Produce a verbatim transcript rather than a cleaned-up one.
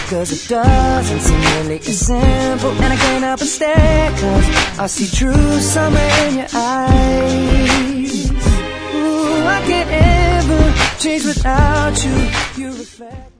Cause it doesn't seem really as simple, and I can't help but stare, cause I see true summer in your eyes. Ooh, I can't ever change without you. You reflect